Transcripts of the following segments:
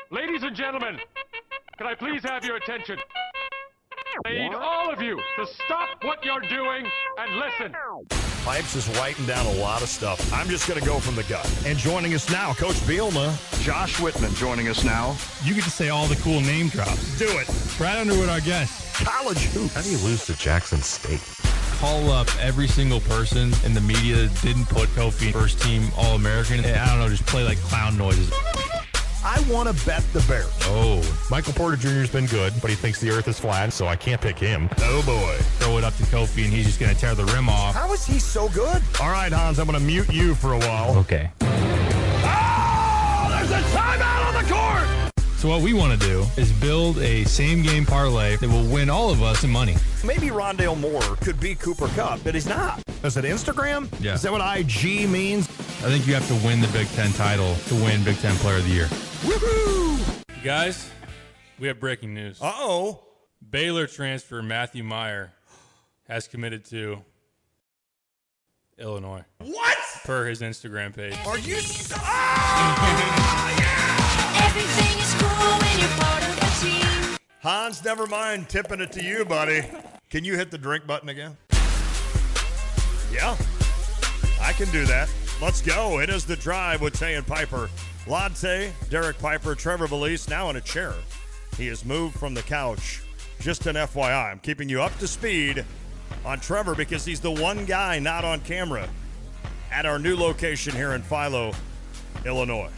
Ladies and gentlemen, can I please have your attention? I need all of you to stop what you're doing and listen. Pipes is writing down a lot of stuff. I'm just going to go from the gut. And joining us now, Coach Bielema, Josh Whitman joining us now. You get to say all the cool name drops. Do it. Brad Underwood, our guest. College hoops. How do you lose to Jackson State? Call up every single person in the media that didn't put Kofi first team All-American. I don't know, just play like clown noises. I want to bet the Bears. Oh. Michael Porter Jr. has been good, but he thinks the earth is flat, so I can't pick him. Oh, boy. Throw it up to Kofi, and he's just going to tear the rim off. How is he so good? All right, Hans, I'm going to mute you for a while. Okay. Oh, there's a timeout on the court! So what we want to do is build a same-game parlay that will win all of us some money. Maybe Rondale Moore could be Cooper Kupp, but he's not. Is it Instagram? Yeah. Is that what IG means? I think you have to win the Big Ten title to win Big Ten Player of the Year. Woohoo! You guys, we have breaking news. Uh-oh. Baylor transfer Matthew Meyer has committed to Illinois. What? Per his Instagram page. Are you so... Oh, yeah! Everything is cool when you're part of the team. Hans, never mind tipping it to you, buddy. Can you hit the drink button again? Yeah, I can do that. Let's go. It is The Drive with Tay and Piper. Latte, Derek Piper, Trevor Valise, now in a chair. He has moved from the couch. Just an FYI, I'm keeping you up to speed on Trevor because he's the one guy not on camera at our new location here in Philo, Illinois.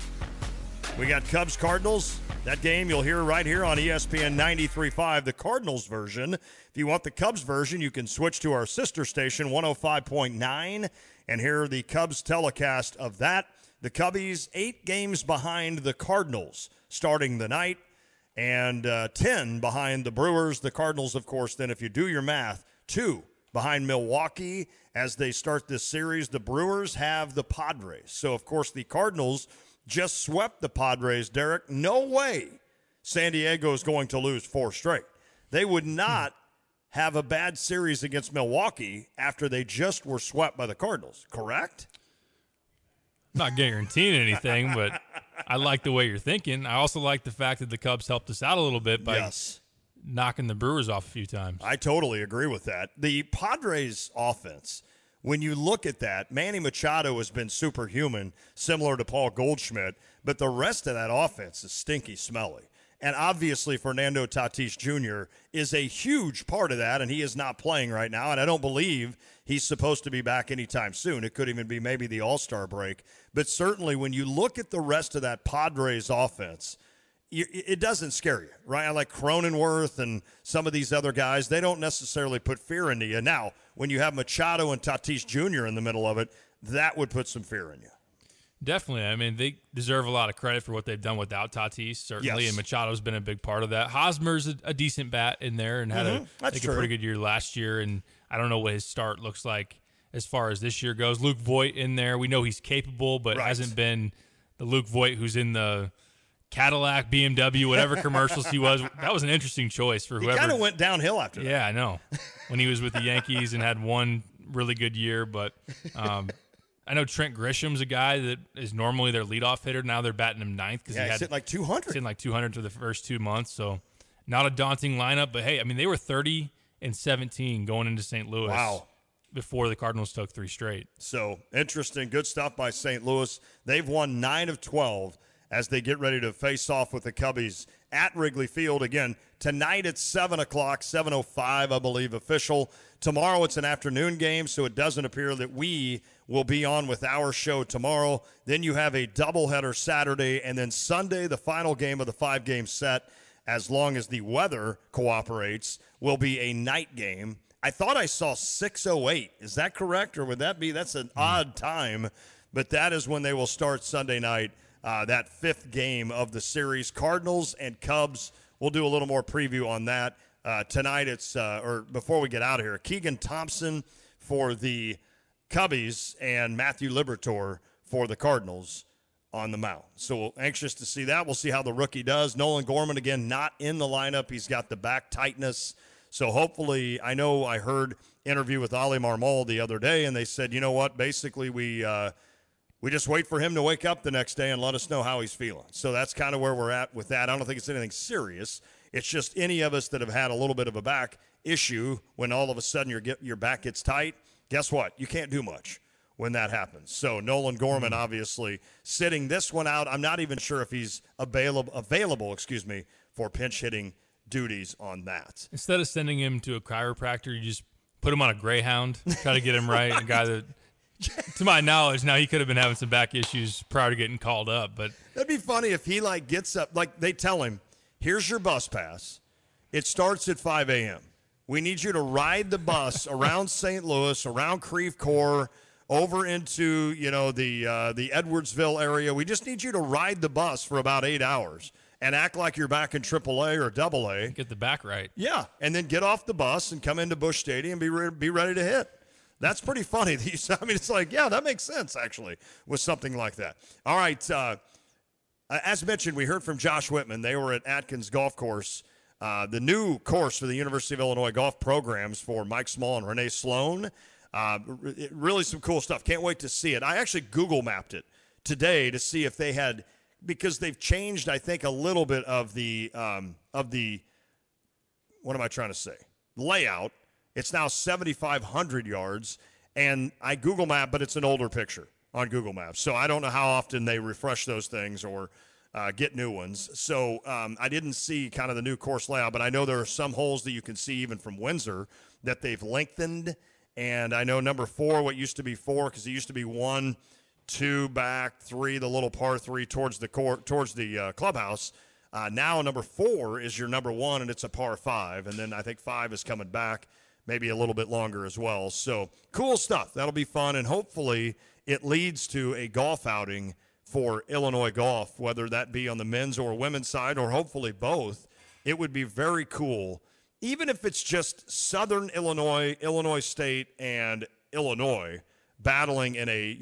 We got Cubs Cardinals. That game you'll hear right here on ESPN 93.5, the Cardinals version. If you want the Cubs version, you can switch to our sister station, 105.9, and hear the Cubs telecast of that. The Cubbies 8 games behind the Cardinals starting the night, and 10 behind the Brewers. The Cardinals, of course, then if you do your math, 2 behind Milwaukee as they start this series. The Brewers have the Padres. So, of course, the Cardinals just swept the Padres, Derek. No way San Diego is going to lose 4 straight. They would not have a bad series against Milwaukee after they just were swept by the Cardinals, correct? Not guaranteeing anything, but I like the way you're thinking. I also like the fact that the Cubs helped us out a little bit by knocking the Brewers off a few times. I totally agree with that. The Padres offense, when you look at that, Manny Machado has been superhuman, similar to Paul Goldschmidt, but the rest of that offense is stinky smelly. And obviously Fernando Tatis Jr. is a huge part of that, and he is not playing right now, and I don't believe he's supposed to be back anytime soon. It could even be maybe the All-Star break. But certainly when you look at the rest of that Padres offense, it doesn't scare you, right? I like Cronenworth and some of these other guys. They don't necessarily put fear into you. Now, when you have Machado and Tatis Jr. in the middle of it, that would put some fear in you. Definitely. I mean, they deserve a lot of credit for what they've done without Tatis, certainly, and Machado's been a big part of that. Hosmer's a decent bat in there and had a pretty good year last year, and I don't know what his start looks like as far as this year goes. Luke Voit in there. We know he's capable, but hasn't been the Luke Voit who's in the Cadillac, BMW, whatever commercials he was. That was an interesting choice for whoever. He kind of went downhill after that. Yeah, I know. When he was with the Yankees and had one really good year, but I know Trent Grisham's a guy that is normally their leadoff hitter. Now they're batting him ninth because he's hitting like 200. He's hitting like 200 for the first 2 months, so not a daunting lineup. But, hey, I mean, they were 30-17 going into St. Louis. Wow. Before the Cardinals took 3 straight. So, interesting. Good stuff by St. Louis. They've won 9 of 12 as they get ready to face off with the Cubbies at Wrigley Field. Again, tonight at 7 o'clock, 7:05, I believe, official. Tomorrow it's an afternoon game, so it doesn't appear that we will be on with our show tomorrow. Then you have a doubleheader Saturday, and then Sunday, the final game of the 5-game set, as long as the weather cooperates, will be a night game. I thought I saw 6:08. Is that correct, or would that be – that's an odd time, but that is when they will start Sunday night. That 5th game of the series. Cardinals and Cubs, we'll do a little more preview on that. Tonight it's, or before we get out of here, Keegan Thompson for the Cubbies and Matthew Liberatore for the Cardinals on the mound. So anxious to see that. We'll see how the rookie does. Nolan Gorman, again, not in the lineup. He's got the back tightness. So hopefully, I know I heard interview with Ali Marmol the other day, and they said, you know what, basically we we just wait for him to wake up the next day and let us know how he's feeling. So that's kind of where we're at with that. I don't think it's anything serious. It's just any of us that have had a little bit of a back issue when all of a sudden your back gets tight, guess what? You can't do much when that happens. So Nolan Gorman obviously sitting this one out. I'm not even sure if he's available, for pinch hitting duties on that. Instead of sending him to a chiropractor, you just put him on a Greyhound, try to get him right. A guy that, to my knowledge, now he could have been having some back issues prior to getting called up. But that'd be funny if he gets up, they tell him, here's your bus pass. It starts at 5 a.m. We need you to ride the bus around St. Louis, around Creve Coeur, over into, the Edwardsville area. We just need you to ride the bus for about 8 hours and act like you're back in AAA or AA. Get the back right. Yeah, and then get off the bus and come into Busch Stadium and be ready to hit. That's pretty funny. It's like, yeah, that makes sense, actually, with something like that. All right, as mentioned, we heard from Josh Whitman. They were at Atkins Golf Course, the new course for the University of Illinois golf programs for Mike Small and Renee Sloan. Really some cool stuff. Can't wait to see it. I actually Google mapped it today to see if they had, because they've changed, I think, a little bit of the what am I trying to say? Layout. It's now 7,500 yards, and I Google map, but it's an older picture on Google Maps. So I don't know how often they refresh those things or get new ones. So I didn't see kind of the new course layout, but I know there are some holes that you can see even from Windsor that they've lengthened. And I know number 4, what used to be 4, because it used to be 1, 2 back, 3, the little par 3 towards the clubhouse. Now number 4 is your number 1, and it's a par 5. And then I think 5 is coming back, maybe a little bit longer as well. So cool stuff. That'll be fun, and hopefully it leads to a golf outing for Illinois golf, whether that be on the men's or women's side, or hopefully both. It would be very cool, even if it's just Southern Illinois, Illinois State, and Illinois battling in a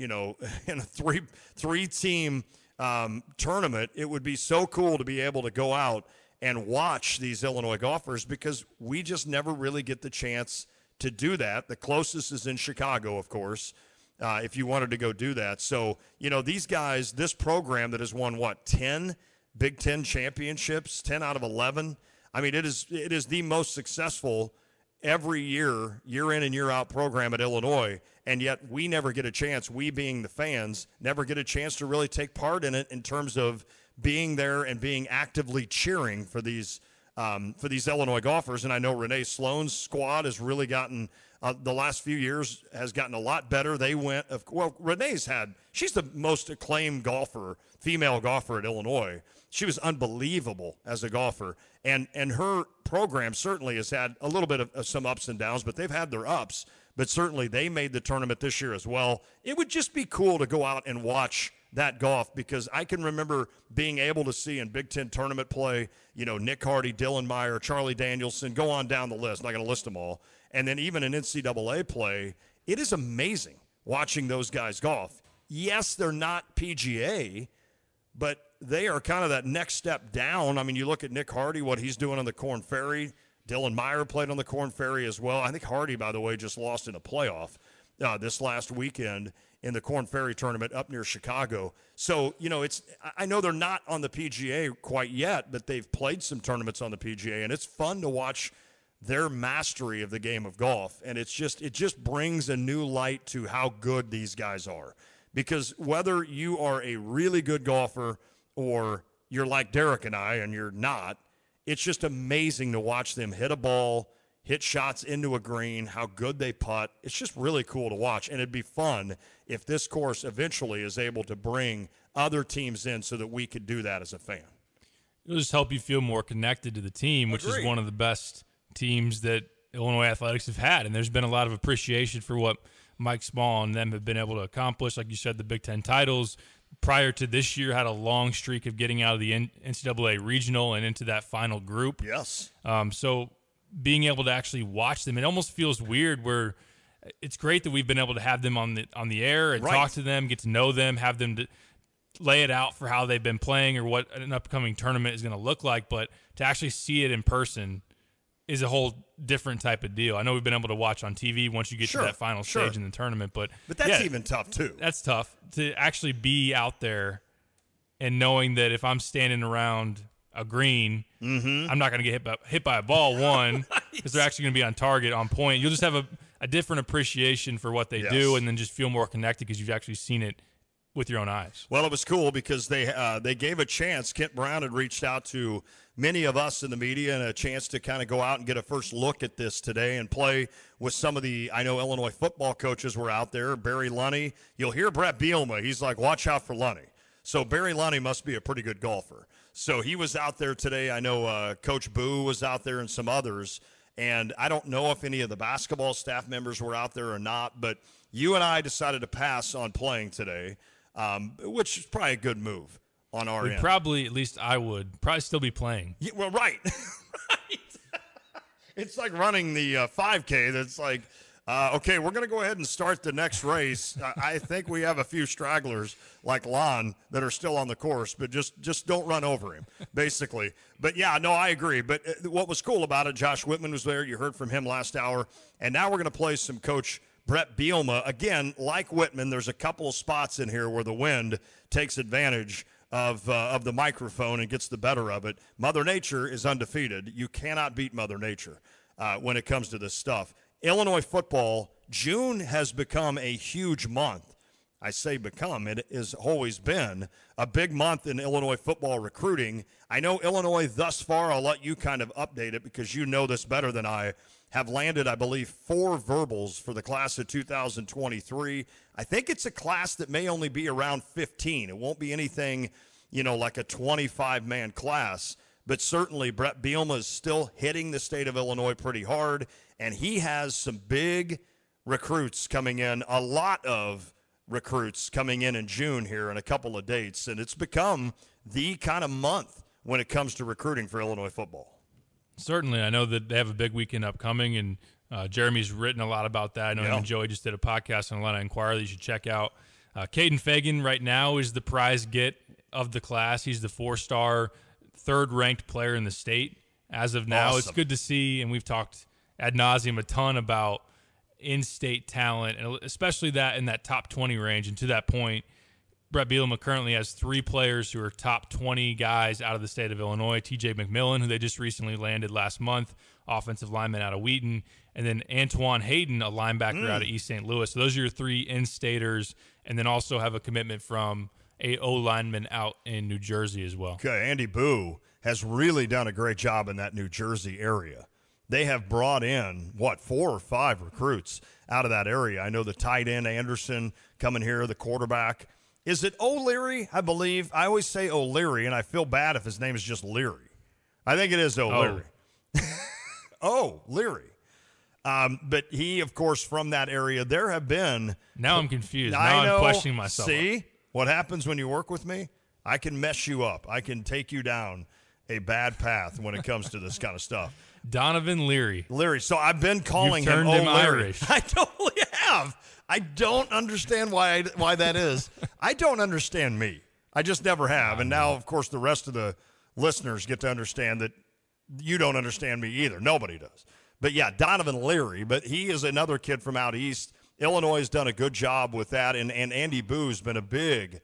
three-team tournament. It would be so cool to be able to go out and watch these Illinois golfers, because we just never really get the chance to do that. The closest is in Chicago, of course, if you wanted to go do that. So, these guys, this program that has won, 10 Big Ten championships, 10 out of 11. I mean, it is the most successful every year in and year out program at Illinois, and yet we never get a chance, we being the fans, never get a chance to really take part in it in terms of being there and being actively cheering for these Illinois golfers. And I know Renee Sloan's squad has really gotten the last few years has gotten a lot better. They went, she's the most acclaimed female golfer at Illinois. She was unbelievable as a golfer, and her program certainly has had a little bit of some ups and downs, but they've had their ups. But certainly they made the tournament this year as well. It would just be cool to go out and watch that golf, because I can remember being able to see in Big Ten tournament play, Nick Hardy, Dylan Meyer, Charlie Danielson, go on down the list. I'm not going to list them all. And then even in NCAA play, it is amazing watching those guys golf. Yes, they're not PGA, but they are kind of that next step down. I mean, you look at Nick Hardy, what he's doing on the Korn Ferry. Dylan Meyer played on the Korn Ferry as well. I think Hardy, by the way, just lost in a playoff this last weekend in the Korn Ferry tournament up near Chicago. So, I know they're not on the PGA quite yet, but they've played some tournaments on the PGA, and it's fun to watch their mastery of the game of golf. And it just brings a new light to how good these guys are. Because whether you are a really good golfer or you're like Derek and I and you're not, it's just amazing to watch them hit a ball, hit shots into a green, how good they putt. It's just really cool to watch, and it'd be fun if this course eventually is able to bring other teams in so that we could do that as a fan. It'll just help you feel more connected to the team, which is one of the best teams that Illinois athletics have had, and there's been a lot of appreciation for what Mike Small and them have been able to accomplish. Like you said, the Big Ten titles. Prior to this year, had a long streak of getting out of the NCAA regional and into that final group. Yes. So being able to actually watch them, it almost feels weird where it's great that we've been able to have them on the air and talk to them, get to know them, have them lay it out for how they've been playing or what an upcoming tournament is going to look like. But to actually see it in person is a whole different type of deal. I know we've been able to watch on TV once you get to that final stage in the tournament, but that's even tough too. That's tough to actually be out there and knowing that if I'm standing around a green, I'm not going to get hit by a ball, one, because they're actually going to be on target, on point. You'll just have a different appreciation for what they do, and then just feel more connected because you've actually seen it with your own eyes. Well, it was cool because they gave a chance. Kent Brown had reached out to many of us in the media and a chance to kind of go out and get a first look at this today and play with some of the, I know Illinois football coaches were out there. Barry Lunney. You'll hear Brett Bielema. He's like, watch out for Lunney. So Barry Lunney must be a pretty good golfer. So he was out there today. I know Coach Boo was out there and some others. And I don't know if any of the basketball staff members were out there or not, but you and I decided to pass on playing today, which is probably a good move on our end. Probably, at least I would, probably still be playing. Yeah, well, right. Right. It's like running the 5K that's like, okay, we're going to go ahead and start the next race. I think we have a few stragglers like Lon that are still on the course, but just don't run over him, basically. But, yeah, no, I agree. But what was cool about it, Josh Whitman was there. You heard from him last hour. And now we're going to play some Coach Brett Bielema. Again, like Whitman, there's a couple of spots in here where the wind takes advantage of the microphone and gets the better of it. Mother Nature is undefeated. You cannot beat Mother Nature when it comes to this stuff. Illinois football, June has become a huge month. I say become. It has always been a big month in Illinois football recruiting. I know Illinois thus far, I'll let you kind of update it because you know this better than I, have landed, I believe, 4 verbals for the class of 2023. I think it's a class that may only be around 15. It won't be anything, like a 25-man class. But certainly Brett Bielema is still hitting the state of Illinois pretty hard, and he has some big recruits coming in, a lot of recruits coming in June here in a couple of dates, and it's become the kind of month when it comes to recruiting for Illinois football. Certainly. I know that they have a big weekend upcoming, and Jeremy's written a lot about that. I know him and Joey just did a podcast on Atlanta Inquirer that you should check out. Caden Fagan right now is the prize get of the class. He's the 4-star, third-ranked player in the state as of now. Awesome. It's good to see, and we've talked ad nauseum a ton about in-state talent, and especially that in that top 20 range. And to that point, Brett Bielema currently has 3 players who are top 20 guys out of the state of Illinois. TJ McMillan, who they just recently landed last month, offensive lineman out of Wheaton, and then Antoine Hayden, a linebacker out of East St. Louis. So those are your 3 in-staters, and then also have a commitment from a O-lineman out in New Jersey as well. Okay, Andy Boo has really done a great job in that New Jersey area. They have brought in, 4 or 5 recruits out of that area. I know the tight end, Anderson, coming here, the quarterback. Is it O'Leary, I believe? I always say O'Leary, and I feel bad if his name is just Leary. I think it is O'Leary. Oh, Leary. But he, of course, from that area. There have been. Now I'm confused. I'm questioning myself. See what happens when you work with me? I can mess you up. I can take you down a bad path when it comes to this kind of stuff. Donovan Leary. Leary. So I've been calling him O'Leary. Irish. I totally have. I don't understand why that is. I don't understand me. I just never have. And now, of course, the rest of the listeners get to understand that you don't understand me either. Nobody does. But, yeah, Donovan Leary. But he is another kid from out east. Illinois has done a good job with that. And Andy Boo's been a big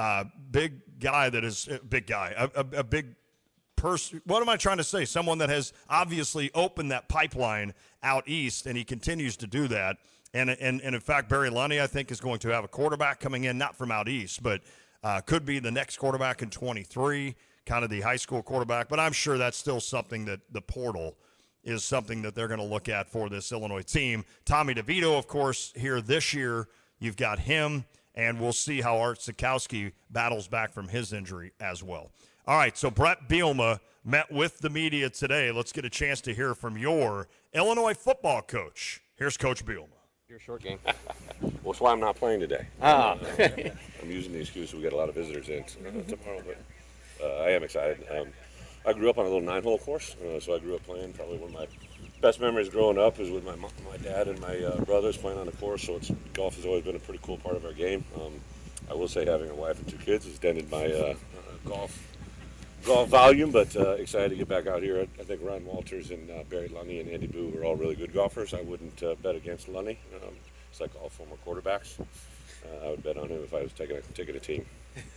guy that is – big guy, a big person. What am I trying to say? Someone that has obviously opened that pipeline out east, and he continues to do that. And in fact, Barry Lunney, I think, is going to have a quarterback coming in, not from out east, but could be the next quarterback in 23, kind of the high school quarterback. But I'm sure that's still something that the portal is something that they're going to look at for this Illinois team. Tommy DeVito, of course, here this year. You've got him, and we'll see how Art Sikowski battles back from his injury as well. All right, so Brett Bielema met with the media today. Let's get a chance to hear from your Illinois football coach. Here's Coach Bielema. Your short game. Well, that's why I'm not playing today. I'm using the excuse we got a lot of visitors in tomorrow, but I am excited. I grew up on a little 9-hole course, so I grew up playing. Probably one of my best memories growing up is with my dad and my brothers playing on the course. So golf has always been a pretty cool part of our game. I will say having a wife and 2 kids has dented my golf golf volume, but excited to get back out here. I think Ryan Walters and Barry Lunny and Andy Boo are all really good golfers. I wouldn't bet against Lunny. It's like all former quarterbacks. I would bet on him if I was taking a team.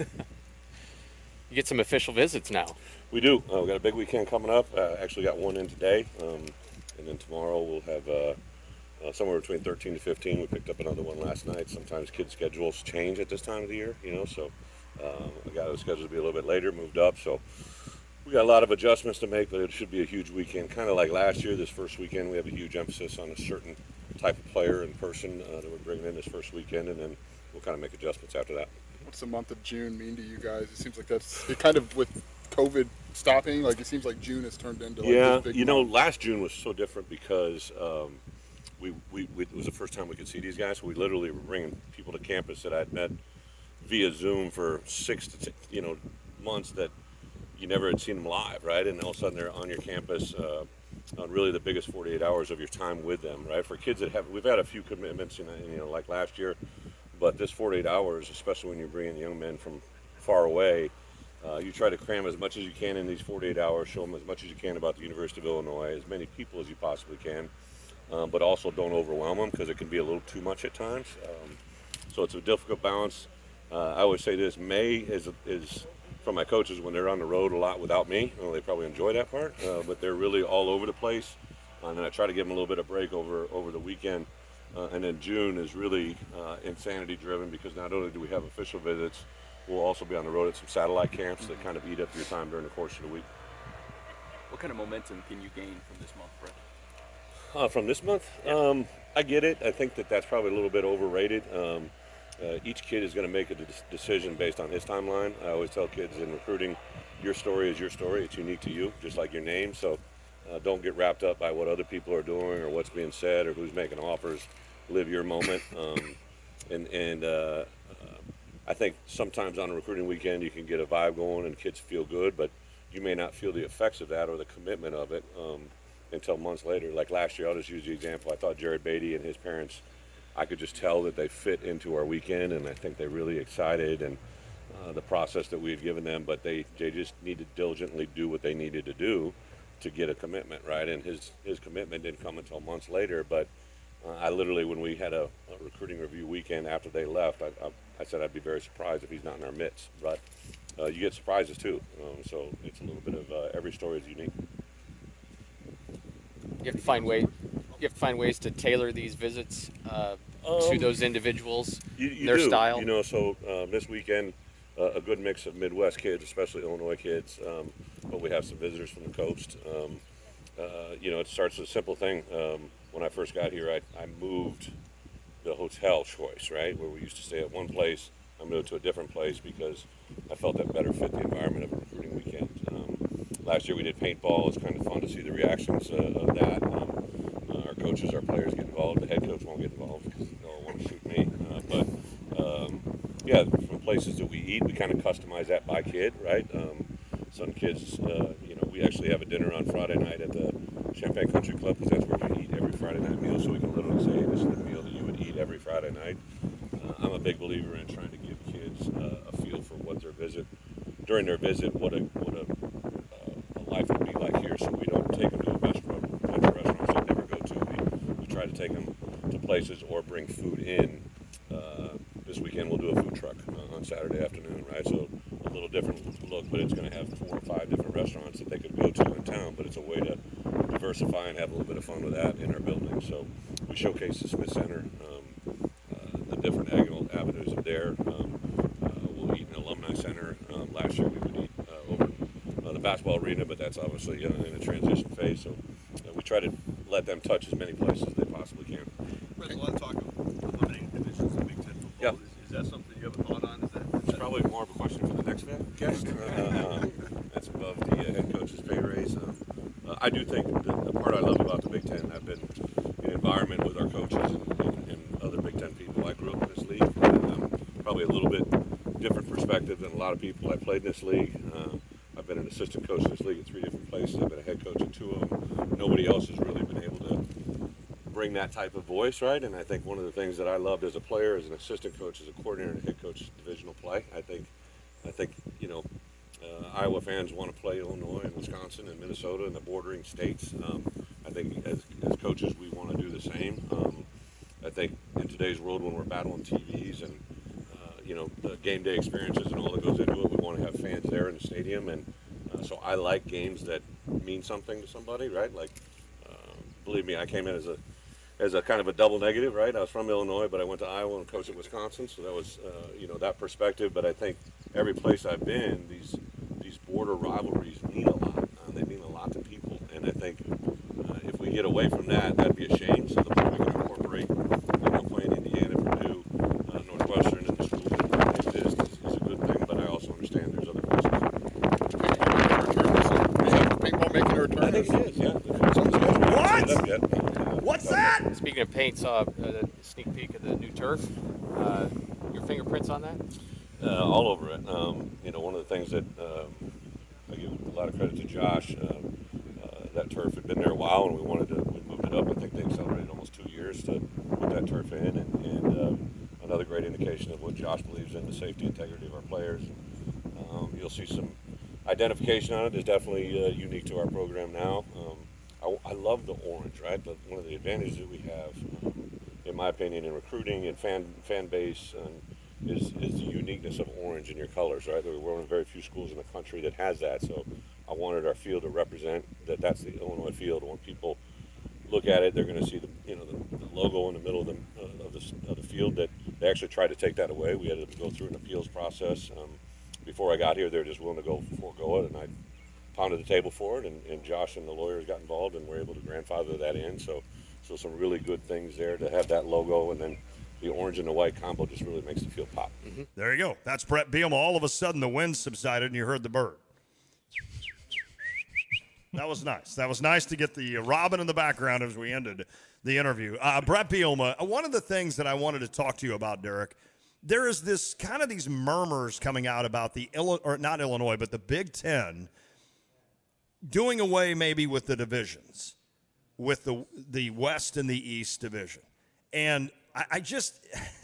You get some official visits now. We do. We've got a big weekend coming up. Actually got one in today, and then tomorrow we'll have somewhere between 13 to 15. We picked up another one last night. Sometimes kids' schedules change at this time of the year, so I got the schedule to be a little bit later, moved up. So we got a lot of adjustments to make, but it should be a huge weekend. Kind of like last year, this first weekend, we have a huge emphasis on a certain type of player and person that we're bringing in this first weekend, and then we'll kind of make adjustments after that. What's the month of June mean to you guys? It seems like that's it kind of with COVID stopping. Like it seems like June has turned into like this big month. Last June was so different because it was the first time we could see these guys. So we literally were bringing people to campus that I'd met via Zoom for 6 to months that you never had seen them live, right? And all of a sudden they're on your campus on really the biggest 48 hours of your time with them, right? For kids that we've had a few commitments, like last year. But this 48 hours, especially when you're bringing young men from far away, you try to cram as much as you can in these 48 hours, show them as much as you can about the University of Illinois, as many people as you possibly can, but also don't overwhelm them because it can be a little too much at times. So it's a difficult balance. I always say this, May is from my coaches when they're on the road a lot without me. Well, they probably enjoy that part, but they're really all over the place. And then I try to give them a little bit of break over the weekend. And then June is really insanity driven because not only do we have official visits, we'll also be on the road at some satellite camps that kind of eat up your time during the course of the week. What kind of momentum can you gain from this month, Brett? From this month? Yeah. I get it. I think that's probably a little bit overrated. Each kid is going to make a decision based on his timeline. I always tell kids in recruiting, your story is your story. It's unique to you, just like your name. So don't get wrapped up by what other people are doing or what's being said or who's making offers. Live your moment. I think sometimes on a recruiting weekend you can get a vibe going and kids feel good, but you may not feel the effects of that or the commitment of it until months later. Like last year, I'll just use the example. I thought Jared Beatty and his parents, I could just tell that they fit into our weekend, and I think they're really excited and the process that we had given them, but they just need to diligently do what they needed to do to get a commitment, right? And his commitment didn't come until months later, but I literally, when we had a recruiting review weekend after they left, I said I'd be very surprised if he's not in our midst. But you get surprises too, so it's a little bit of every story is unique. You have to find ways to tailor these visits to those individuals, their do. style. So this weekend, a good mix of Midwest kids, especially Illinois kids, but we have some visitors from the coast. It starts with a simple thing. When I first got here, I moved the hotel choice, right? Where we used to stay at one place, I moved to a different place because I felt that better fit the environment of a recruiting weekend. Last year we did paintball. It's kind of fun to see the reactions of that. Our coaches, our players get involved. The head coach won't get involved because they'll want to shoot me. From places that we eat, we kind of customize that by kid, right? Some kids, we actually have a dinner on Friday night at the Champaign Country Club because that's where we eat every Friday night meal, so we can literally say this is the meal that you would eat every Friday night. I'm a big believer in trying to give kids a feel for what during their visit, what a life would be like here, so we don't take them to a bunch of restaurants they never go to. We try to take them to places or bring food in. This weekend we'll do a food truck on Saturday afternoon, right? So a little different look, but it's going to have 4 or 5 different restaurants that they could go to in town, but it's a way to diversify and have a little bit of fun with that in our building. So we showcase the Smith Center, the different avenues of there. We'll eat in the Alumni Center. Last year we would eat over the basketball arena, but that's obviously in a transition phase. So we try to let them touch as many places as they possibly can. There's a lot of talk of eliminating divisions in Big Ten football. Yeah. Is that something you have a thought on? It's probably more of a question for the next guest. That's above the head coach's pay raise. I do think the part I love about the Big Ten, I've been in environment with our coaches and other Big Ten people. I grew up in this league. Probably a little bit different perspective than a lot of people. I played in this league. I've been an assistant coach in this league at 3 different places. I've been a head coach at 2 of them. Nobody else has really been able to bring that type of voice, right? And I think one of the things that I loved as a player, as an assistant coach, as a coordinator, and a head coach, divisional play. I think Iowa fans want to play Illinois and Wisconsin and Minnesota and the bordering states. I think as coaches we want to do the same. I think in today's world when we're battling TVs and the game day experiences and all that goes into it, we want to have fans there in the stadium, and so I like games that mean something to somebody, right? Like, believe me, I came in as a kind of a double negative, right? I was from Illinois, but I went to Iowa and coached at Wisconsin, so that was that perspective. But I think every place I've been, these border rivalries mean a lot. They mean a lot to people, and I think if we get away from that, that'd be a shame. So the more we can incorporate, playing Indiana, Purdue, Northwestern, and the schools that exist is a good thing. But I also understand there's other places. Paintball making a return? I think it is. Yeah. What? What's that? Speaking of paint, saw a sneak peek of the new turf. Your fingerprints on that? All over it. One of the things that I give a lot of credit to Josh. That turf had been there a while, and we moved it up. I think they accelerated almost 2 years to put that turf in, and another great indication of what Josh believes in, the safety integrity of our players. You'll see some identification on it. Is definitely unique to our program now. I love the orange, right? One of the advantages that we have, in my opinion, in recruiting and fan base, is the uniqueness of orange in your colors, right? We're one of very few schools in the country that has that, so I wanted our field to represent that's the Illinois field. When people look at it, they're going to see the logo in the middle of the field. That they actually tried to take that away. We had to go through an appeals process. Before I got here, they were just willing to forego it, and I pounded the table for it, and Josh and the lawyers got involved and were able to grandfather that in. So some really good things there to have that logo, and then the orange and the white combo just really makes the field pop. Mm-hmm. There you go. That's Brett Bielema. All of a sudden, the wind subsided, and you heard the bird. That was nice. That was nice to get the robin in the background as we ended the interview. Brett Bielema, one of the things that I wanted to talk to you about, Derek, there is this kind of these murmurs coming out about not Illinois, but the Big Ten doing away maybe with the divisions, with the West and the East division. And I just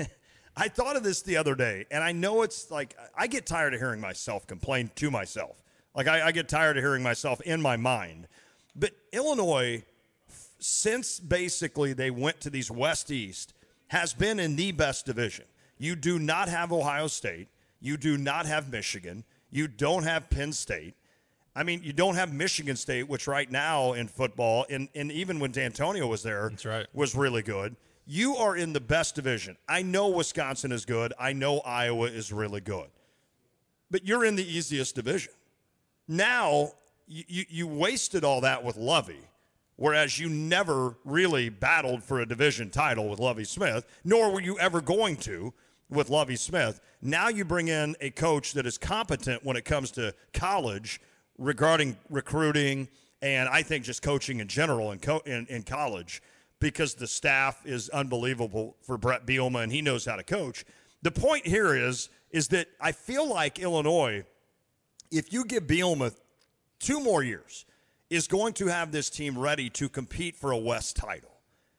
I thought of this the other day, and I know it's like I get tired of hearing myself complain to myself. Like I get tired of hearing myself in my mind. But Illinois, since basically they went to these West-East, has been in the best division. You do not have Ohio State. You do not have Michigan. You don't have Penn State. I mean, you don't have Michigan State, which right now in football, and even when D'Antonio was there, that's right, was really good. You are in the best division. I know Wisconsin is good. I know Iowa is really good. But you're in the easiest division. Now, you wasted all that with Lovie, whereas you never really battled for a division title with Lovie Smith, nor were you ever going to with Lovie Smith. Now you bring in a coach that is competent when it comes to college regarding recruiting and I think just coaching in general in college, because the staff is unbelievable for Brett Bielema, and he knows how to coach. The point here is that I feel like Illinois, if you give Bielema 2 more years, is going to have this team ready to compete for a West title.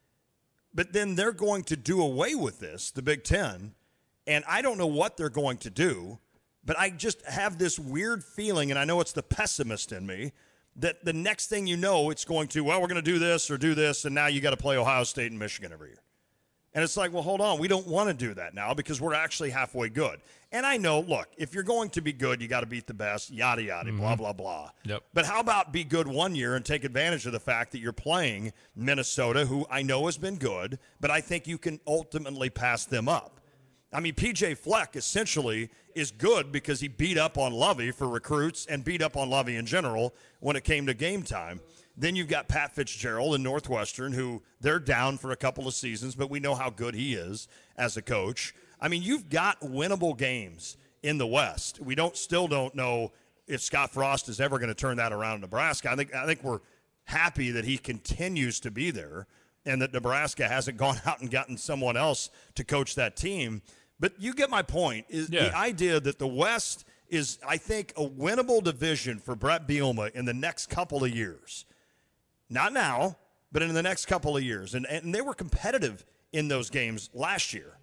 But then they're going to do away with this, the Big Ten, and I don't know what they're going to do, but I just have this weird feeling, and I know it's the pessimist in me, that the next thing you know, it's going to, we're going to do this, and now you got to play Ohio State and Michigan every year. And it's like, well, hold on. We don't want to do that now because we're actually halfway good. And I know, look, if you're going to be good, you got to beat the best, yada, yada, blah, blah, blah. Yep. But how about be good one year and take advantage of the fact that you're playing Minnesota, who I know has been good, but I think you can ultimately pass them up. I mean, P.J. Fleck essentially is good because he beat up on Lovie for recruits and beat up on Lovie in general when it came to game time. Then you've got Pat Fitzgerald in Northwestern, who they're down for a couple of seasons, but we know how good he is as a coach. I mean, you've got winnable games in the West. We still don't know if Scott Frost is ever going to turn that around in Nebraska. I think we're happy that he continues to be there and that Nebraska hasn't gone out and gotten someone else to coach that team. But you get my point, is the idea that the West is, I think, a winnable division for Brett Bielema in the next couple of years. Not now, but in the next couple of years. And they were competitive in those games last year.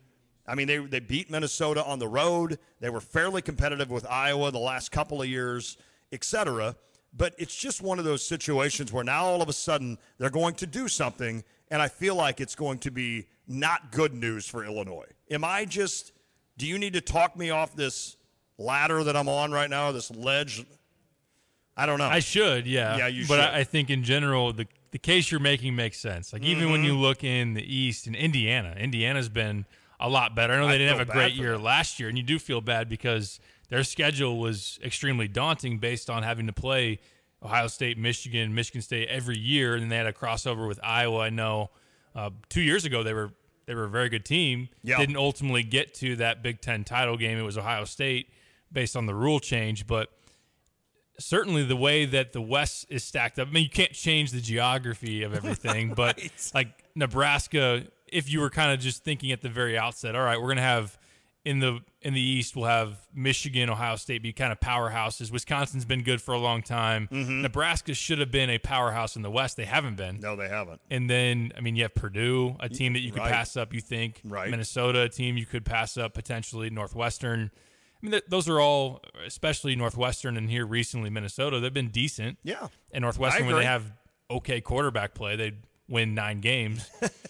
I mean, they beat Minnesota on the road. They were fairly competitive with Iowa the last couple of years, et cetera. But it's just one of those situations where now all of a sudden they're going to do something, and I feel like it's going to be not good news for Illinois. Do you need to talk me off this ladder that I'm on right now, this ledge? I don't know. I should, yeah. Yeah, you should. But I think in general, the case you're making makes sense. Like, even when you look in the East, in Indiana's been a lot better. I know they didn't have a great year last year, and you do feel bad because their schedule was extremely daunting based on having to play Ohio State, Michigan State every year, and they had a crossover with Iowa. I know 2 years ago they were a very good team. Yeah. Didn't ultimately get to that Big Ten title game. It was Ohio State based on the rule change, but certainly the way that the West is stacked up. I mean, you can't change the geography of everything, right. But like Nebraska, if you were kind of just thinking at the very outset, all right, we're going to have in the East, we'll have Michigan, Ohio State be kind of powerhouses. Wisconsin's been good for a long time. Nebraska should have been a powerhouse in the West. They haven't been. No, they haven't. And then, I mean, you have Purdue, a team that you could pass up, you think. Right. Minnesota, a team you could pass up potentially. Northwestern. I mean, those are all, especially Northwestern and here recently Minnesota, they've been decent. Yeah. And Northwestern, when they have okay quarterback play, they'd win 9 games.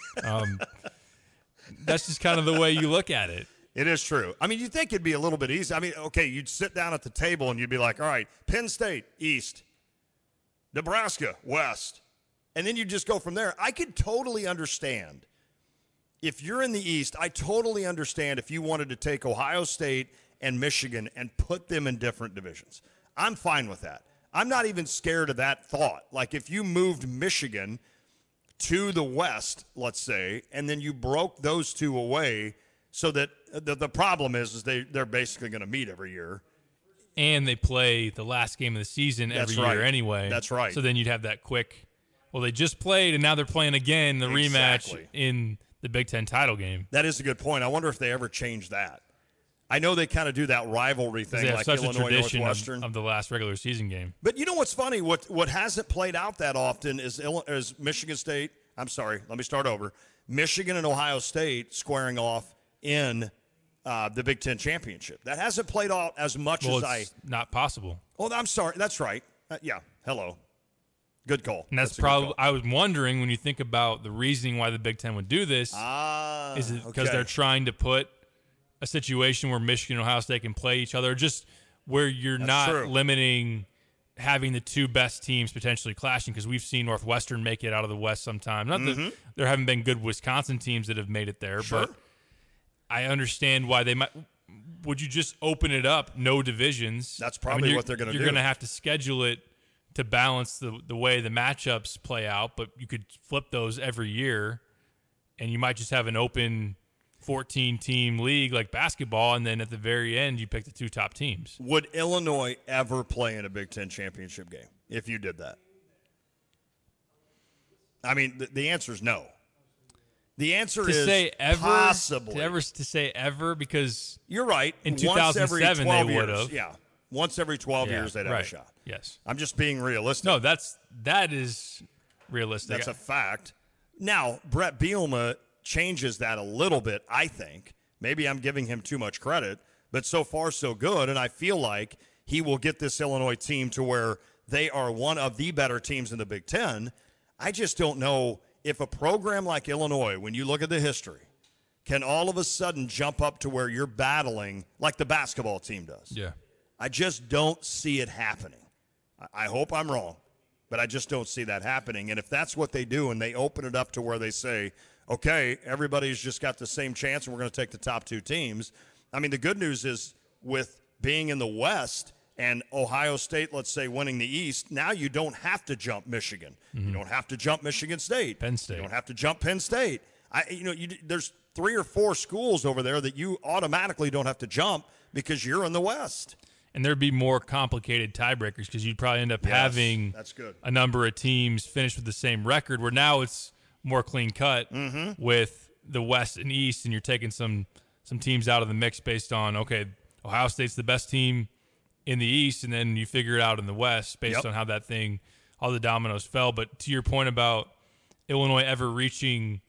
That's just kind of the way you look at it. It is true. I mean, you'd think it'd be a little bit easy. I mean, okay, you'd sit down at the table and you'd be like, all right, Penn State, East, Nebraska, West. And then you just go from there. I could totally understand. If you're in the East, I totally understand if you wanted to take Ohio State and Michigan and put them in different divisions. I'm fine with that. I'm not even scared of that thought. Like if you moved Michigan to the West, let's say, and then you broke those two away so that the problem is they're basically going to meet every year. And they play the last game of the season every year anyway. That's right. So then you'd have that quick, well, they just played and now they're playing again, the rematch in the Big Ten title game. That is a good point. I wonder if they ever change that. I know they kind of do that rivalry thing, like Illinois, Northwestern, of the last regular season game. But you know what's funny? What hasn't played out that often is Michigan State. I'm sorry, let me start over. Michigan and Ohio State squaring off in the Big Ten championship. That hasn't played out as much as it's not possible. Oh, I'm sorry. That's right. Yeah. Hello. Good call. And that's probably. I was wondering when you think about the reasoning why the Big Ten would do this. Is it because they're trying to put a situation where Michigan and Ohio State can play each other, just where you're not limiting having the two best teams potentially clashing? Because we've seen Northwestern make it out of the West sometimes. Not that there haven't been good Wisconsin teams that have made it there, but I understand why they might. Would you just open it up, no divisions? That's probably what they're going to do. You're going to have to schedule it to balance the way the matchups play out, but you could flip those every year, and you might just have an open 14-team league like basketball, and then at the very end, you pick the 2 top teams. Would Illinois ever play in a Big Ten championship game if you did that? I mean, the answer is no. The answer is say ever, possibly. To say ever, because you're right. In 2007, they would have. Yeah. Once every 12 years, they'd have a shot. Yes. I'm just being realistic. No, that is realistic. That's a fact. Now, Brett Bielema changes that a little bit, I think. Maybe I'm giving him too much credit, but so far so good, and I feel like he will get this Illinois team to where they are one of the better teams in the Big Ten. I just don't know if a program like Illinois, when you look at the history, can all of a sudden jump up to where you're battling like the basketball team does. Yeah. I just don't see it happening. I hope I'm wrong, but I just don't see that happening. And if that's what they do and they open it up to where they say, okay, everybody's just got the same chance and we're going to take the top 2 teams. I mean, the good news is with being in the West and Ohio State, let's say, winning the East, now you don't have to jump Michigan. You don't have to jump Michigan State. Penn State. You don't have to jump Penn State. There's 3 or 4 schools over there that you automatically don't have to jump because you're in the West. And there'd be more complicated tiebreakers because you'd probably end up having a number of teams finish with the same record, where now it's more clean cut with the West and East, and you're taking some teams out of the mix based on, okay, Ohio State's the best team in the East, and then you figure it out in the West based on how that thing, all the dominoes fell. But to your point about Illinois ever reaching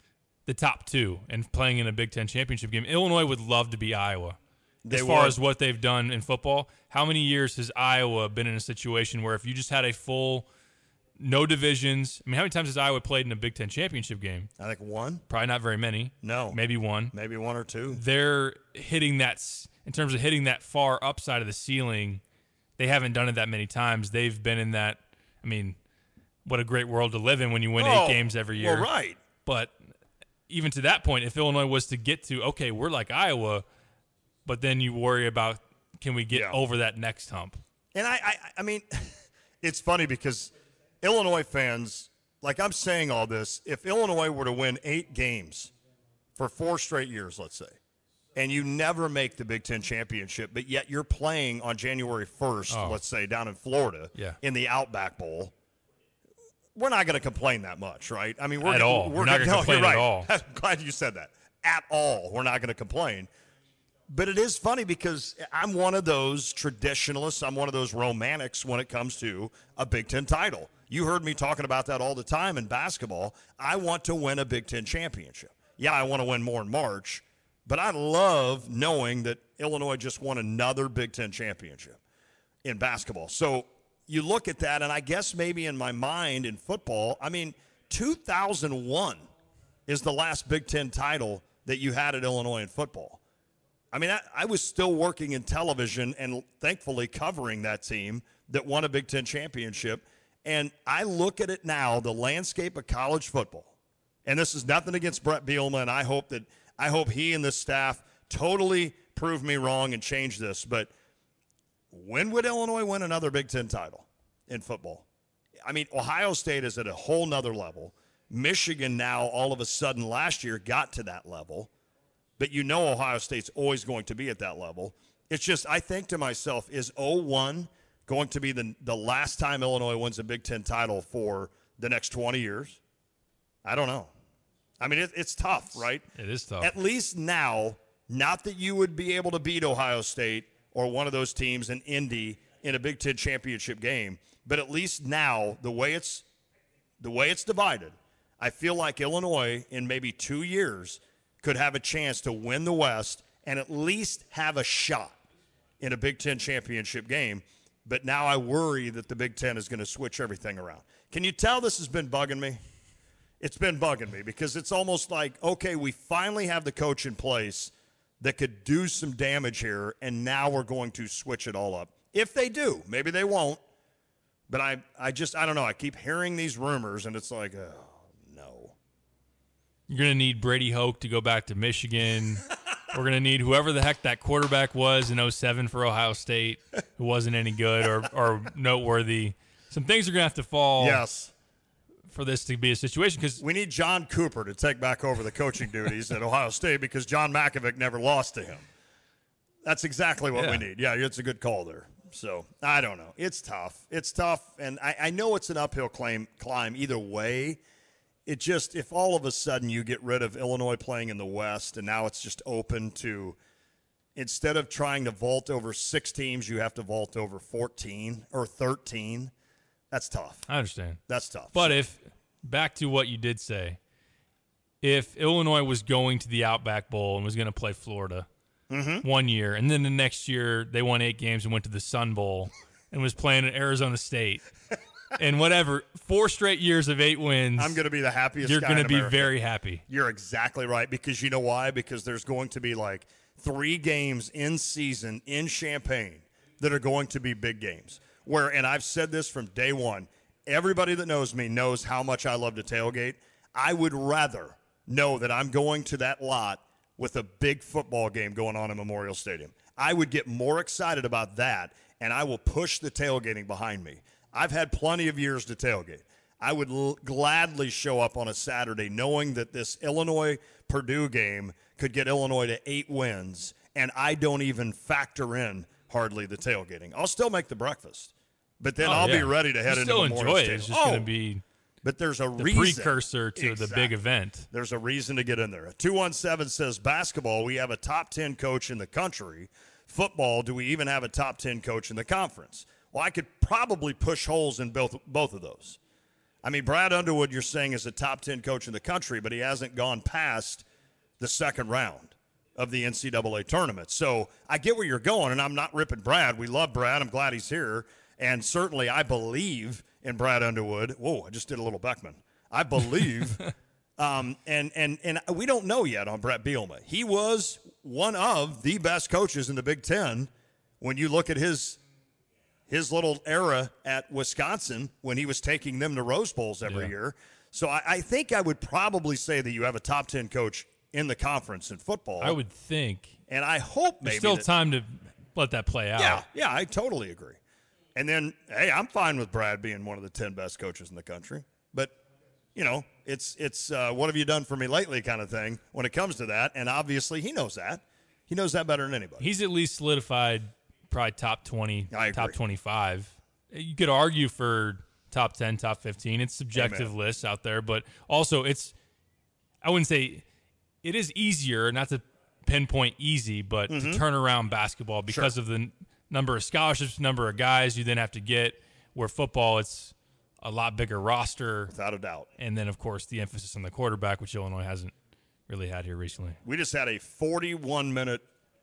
the top two and playing in a Big Ten championship game. Illinois would love to be Iowa. As far as what they've done in football, how many years has Iowa been in a situation where if you just had a full, no divisions, I mean, how many times has Iowa played in a Big Ten championship game? I think one. Probably not very many. No. Maybe one. Maybe one or two. They're hitting that, in terms of hitting that far upside of the ceiling, they haven't done it that many times. They've been in that, I mean, what a great world to live in when you win 8 games every year. Well, right. But even to that point, if Illinois was to get to, okay, we're like Iowa, but then you worry about, can we get over that next hump? And I mean, it's funny because Illinois fans, like I'm saying all this, if Illinois were to win 8 games for 4 straight years, let's say, and you never make the Big Ten championship, but yet you're playing on January 1st, let's say, down in Florida in the Outback Bowl, we're not going to complain that much, right? I mean, we're not going to complain at all. I'm glad you said that. At all, we're not going to complain. But it is funny because I'm one of those traditionalists. I'm one of those romantics when it comes to a Big Ten title. You heard me talking about that all the time in basketball. I want to win a Big Ten championship. Yeah, I want to win more in March, but I love knowing that Illinois just won another Big Ten championship in basketball. So you look at that, and I guess maybe in my mind in football, I mean, 2001 is the last Big Ten title that you had at Illinois in football. I mean, I was still working in television and thankfully covering that team that won a Big Ten championship. And I look at it now, the landscape of college football, and this is nothing against Brett Bielema, and I hope he and the staff totally prove me wrong and change this. But when would Illinois win another Big Ten title in football? I mean, Ohio State is at a whole nother level. Michigan now all of a sudden last year got to that level. But you know Ohio State's always going to be at that level. It's just, I think to myself, is 0-1 going to be the last time Illinois wins a Big Ten title for the next 20 years? I don't know. I mean, it's tough, right? It is tough. At least now, not that you would be able to beat Ohio State or one of those teams in Indy in a Big Ten championship game, but at least now, the way it's divided, I feel like Illinois in maybe 2 years could have a chance to win the West and at least have a shot in a Big Ten championship game. But now I worry that the Big Ten is going to switch everything around. Can you tell this has been bugging me? It's been bugging me because it's almost like, okay, we finally have the coach in place that could do some damage here, and now we're going to switch it all up. If they do, maybe they won't. But I don't know. I keep hearing these rumors, and it's like, oh. You're going to need Brady Hoke to go back to Michigan. We're going to need whoever the heck that quarterback was in 2007 for Ohio State who wasn't any good or noteworthy. Some things are going to have to fall for this to be a situation. Because we need John Cooper to take back over the coaching duties at Ohio State because John Mackovic never lost to him. That's exactly what we need. Yeah, it's a good call there. So, I don't know. It's tough. It's tough, and I know it's an uphill climb either way. It just, if all of a sudden you get rid of Illinois playing in the West and now it's just open to, instead of trying to vault over 6 teams, you have to vault over 14 or 13. That's tough. I understand. That's tough. But back to what you did say, if Illinois was going to the Outback Bowl and was going to play Florida 1 year, and then the next year they won 8 games and went to the Sun Bowl and was playing at Arizona State, and whatever, 4 straight years of 8 wins. I'm going to be the happiest guy in You're going to be America. very happy. You're exactly right, because you know why? Because there's going to be like 3 games in season in Champaign that are going to be big games. And I've said this from day one, everybody that knows me knows how much I love to tailgate. I would rather know that I'm going to that lot with a big football game going on in Memorial Stadium. I would get more excited about that, and I will push the tailgating behind me. I've had plenty of years to tailgate. I would gladly show up on a Saturday knowing that this Illinois-Purdue game could get Illinois to 8 wins, and I don't even factor in hardly the tailgating. I'll still make the breakfast, but then I'll be ready to head into Memorial Stadium. Still enjoy it. It's just going to be but there's a the reason. Precursor to the big event. There's a reason to get in there. 217 says, basketball, we have a top 10 coach in the country. Football, do we even have a top 10 coach in the conference? Well, I could probably push holes in both of those. I mean, Brad Underwood, you're saying, is a top 10 coach in the country, but he hasn't gone past the second round of the NCAA tournament. So I get where you're going, and I'm not ripping Brad. We love Brad. I'm glad he's here. And certainly I believe in Brad Underwood. Whoa, I just did a little Beckman. I believe. And we don't know yet on Brett Bielema. He was one of the best coaches in the Big Ten when you look at his little era at Wisconsin when he was taking them to Rose Bowls every year. So I think I would probably say that you have a top 10 coach in the conference in football. I would think. And I hope maybe. There's still time to let that play out. Yeah, I totally agree. And then, hey, I'm fine with Brad being one of the 10 best coaches in the country. But, you know, it's what have you done for me lately kind of thing when it comes to that. And obviously he knows that. He knows that better than anybody. He's at least solidified probably top 20, top 25. You could argue for top 10, top 15. It's subjective lists out there. But also I wouldn't say it is easier, not to pinpoint easy, but to turn around basketball because of the number of scholarships, number of guys you then have to get, where football, it's a lot bigger roster. Without a doubt. And then, of course, the emphasis on the quarterback, which Illinois hasn't really had here recently. We just had a 42-minute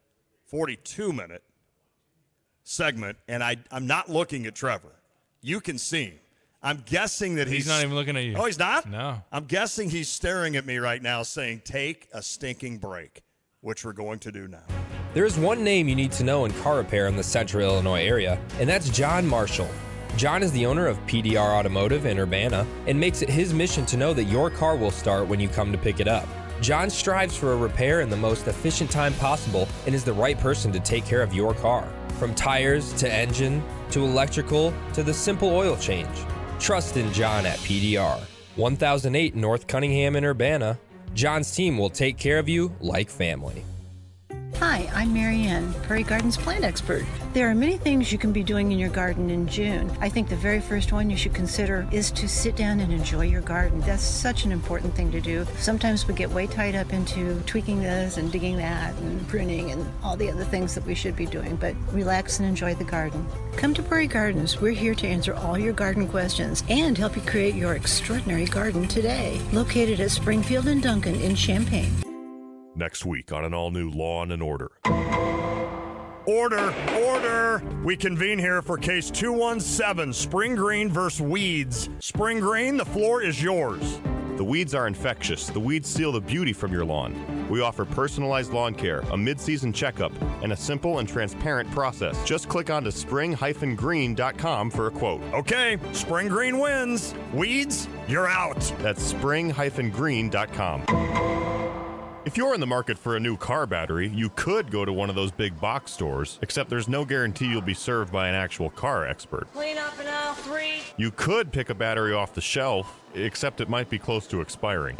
segment, and I'm not looking at Trevor. You can see him. I'm guessing that he's not even looking at you. Oh, he's not? No. I'm guessing he's staring at me right now saying, take a stinking break, which we're going to do now. There is one name you need to know in car repair in the central Illinois area, and that's John Marshall. John is the owner of PDR Automotive in Urbana and makes it his mission to know that your car will start when you come to pick it up. John strives for a repair in the most efficient time possible and is the right person to take care of your car. From tires to engine to electrical to the simple oil change. Trust in John at PDR. 1008 North Cunningham in Urbana. John's team will take care of you like family. Hi, I'm Mary Ann, Prairie Gardens plant expert. There are many things you can be doing in your garden in June. I think the very first one you should consider is to sit down and enjoy your garden. That's such an important thing to do. Sometimes we get way tied up into tweaking this and digging that and pruning and all the other things that we should be doing, but relax and enjoy the garden. Come to Prairie Gardens. We're here to answer all your garden questions and help you create your extraordinary garden today. Located at Springfield and Duncan in Champaign. Next week on an all-new Law & Order. Order! We convene here for case 217, Spring Green versus Weeds. Spring Green, the floor is yours. The weeds are infectious. The weeds steal the beauty from your lawn. We offer personalized lawn care, a mid-season checkup, and a simple and transparent process. Just click on to spring-green.com for a quote. Okay, Spring Green wins. Weeds, you're out. That's spring-green.com. If you're in the market for a new car battery, you could go to one of those big box stores, except there's no guarantee you'll be served by an actual car expert. Clean up in aisle 3. You could pick a battery off the shelf, except it might be close to expiring.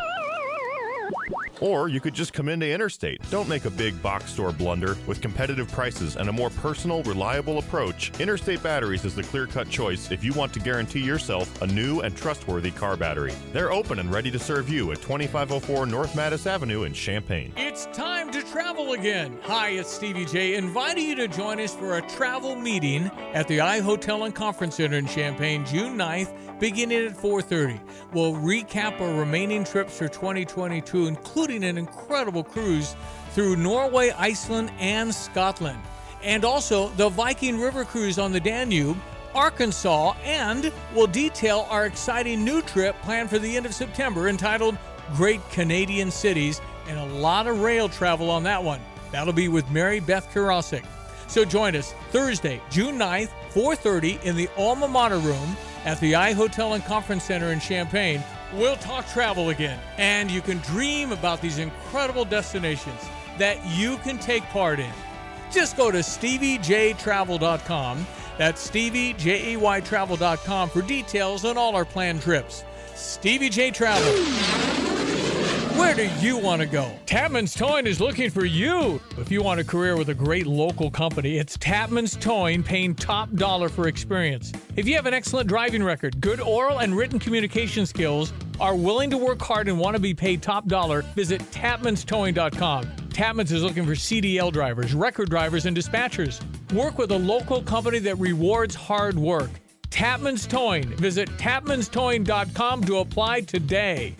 Or you could just come into Interstate. Don't make a big box store blunder. With competitive prices and a more personal, reliable approach, Interstate Batteries is the clear-cut choice if you want to guarantee yourself a new and trustworthy car battery. They're open and ready to serve you at 2504 North Mattis Avenue in Champaign. It's time to travel again. Hi, it's Stevie J, inviting you to join us for a travel meeting at the iHotel and Conference Center in Champaign, June 9th, beginning at 4:30. We'll recap our remaining trips for 2022, including an incredible cruise through Norway, Iceland, and Scotland. And also the Viking River Cruise on the Danube, Arkansas, and we'll detail our exciting new trip planned for the end of September entitled Great Canadian Cities, and a lot of rail travel on that one. That'll be with Mary Beth Karasik. So join us Thursday, June 9th, 4:30 in the Alma Mater Room at the iHotel and Conference Center in Champaign. We'll talk travel again, and you can dream about these incredible destinations that you can take part in. Just go to StevieJTravel.com. That's StevieJayTravel.com for details on all our planned trips. Stevie J Travel. Where do you want to go? Tapman's Towing is looking for you. If you want a career with a great local company, it's Tapman's Towing, paying top dollar for experience. If you have an excellent driving record, good oral and written communication skills, are willing to work hard and want to be paid top dollar, visit TapmansTowing.com. Tapman's is looking for CDL drivers, record drivers, and dispatchers. Work with a local company that rewards hard work. Tapman's Towing. Visit tapmanstowing.com to apply today.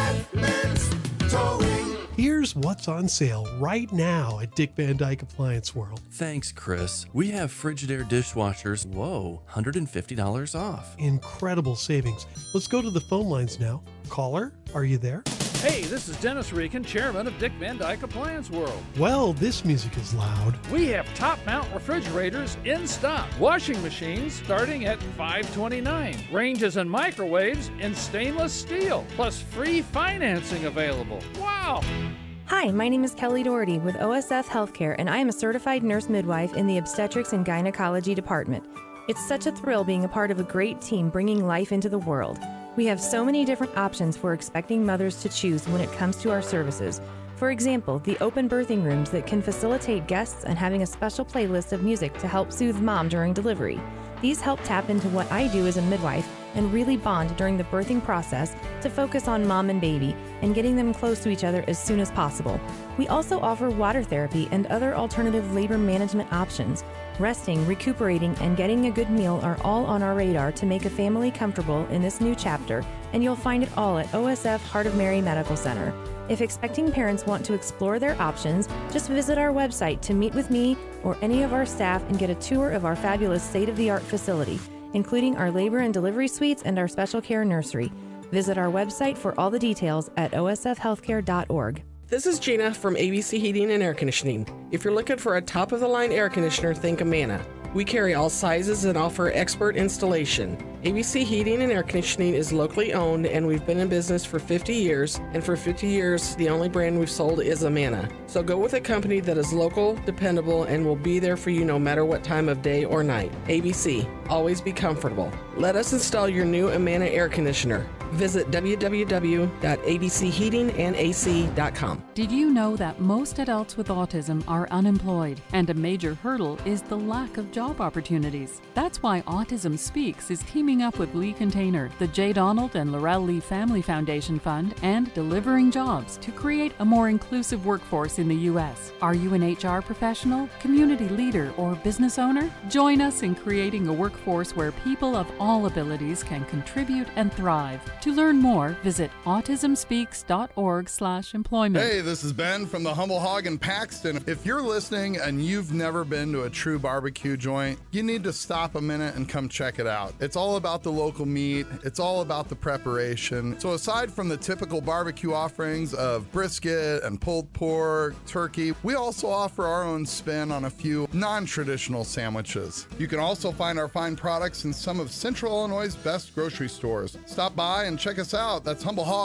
Here's what's on sale right now at Dick Van Dyke Appliance World. Thanks, Chris. We have Frigidaire dishwashers. Whoa, $150 off. Incredible savings. Let's go to the phone lines now. Caller, are you there? Hey, this is Dennis Reekin, chairman of Dick Van Dyke Appliance World. Well, this music is loud. We have top mount refrigerators in stock. Washing machines starting at $529. Ranges and microwaves in stainless steel. Plus free financing available. Wow! Hi, my name is Kelly Doherty with OSF Healthcare, and I am a certified nurse midwife in the obstetrics and gynecology department. It's such a thrill being a part of a great team bringing life into the world. We have so many different options for expecting mothers to choose when it comes to our services. For example, the open birthing rooms that can facilitate guests and having a special playlist of music to help soothe mom during delivery. These help tap into what I do as a midwife and really bond during the birthing process to focus on mom and baby and getting them close to each other as soon as possible. We also offer water therapy and other alternative labor management options. Resting, recuperating, and getting a good meal are all on our radar to make a family comfortable in this new chapter, and you'll find it all at OSF Heart of Mary Medical Center. If expecting parents want to explore their options, just visit our website to meet with me or any of our staff and get a tour of our fabulous state-of-the-art facility, including our labor and delivery suites and our special care nursery. Visit our website for all the details at osfhealthcare.org. This is Gina from ABC Heating and Air Conditioning. If you're looking for a top-of-the-line air conditioner, think Amana. We carry all sizes and offer expert installation. ABC Heating and Air Conditioning is locally owned, and we've been in business for 50 years, and for 50 years, the only brand we've sold is Amana. So go with a company that is local, dependable, and will be there for you no matter what time of day or night. ABC, always be comfortable. Let us install your new Amana air conditioner. Visit www.abcheatingandac.com. Did you know that most adults with autism are unemployed, and a major hurdle is the lack of job opportunities? That's why Autism Speaks is teaming up with Lee Container, the J. Donald and Laurel Lee Family Foundation Fund, and Delivering Jobs to create a more inclusive workforce in the U.S. Are you an HR professional, community leader, or business owner? Join us in creating a workforce where people of all abilities can contribute and thrive. To learn more, visit autismspeaks.org/employment. Hey, this is Ben from the Humble Hog in Paxton. If you're listening and you've never been to a true barbecue joint, you need to stop a minute and come check it out. It's all about the local meat. It's all about the preparation. So aside from the typical barbecue offerings of brisket and pulled pork, turkey, we also offer our own spin on a few non-traditional sandwiches. You can also find our fine products in some of Central Illinois' best grocery stores. Stop by and check us out. That's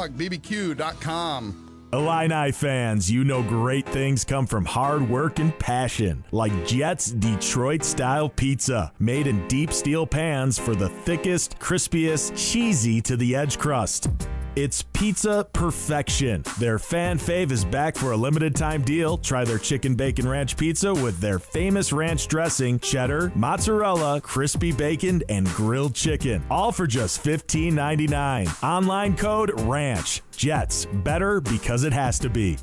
humblehogbbbq.com. Illini fans, you know great things come from hard work and passion, like Jets Detroit-style pizza, made in deep steel pans for the thickest, crispiest, cheesy to the edge crust. It's pizza perfection. Their fan fave is back for a limited time deal. Try their chicken bacon ranch pizza with their famous ranch dressing, cheddar, mozzarella, crispy bacon, and grilled chicken. All for just $15.99. Online code RANCH. Jets, better because it has to be.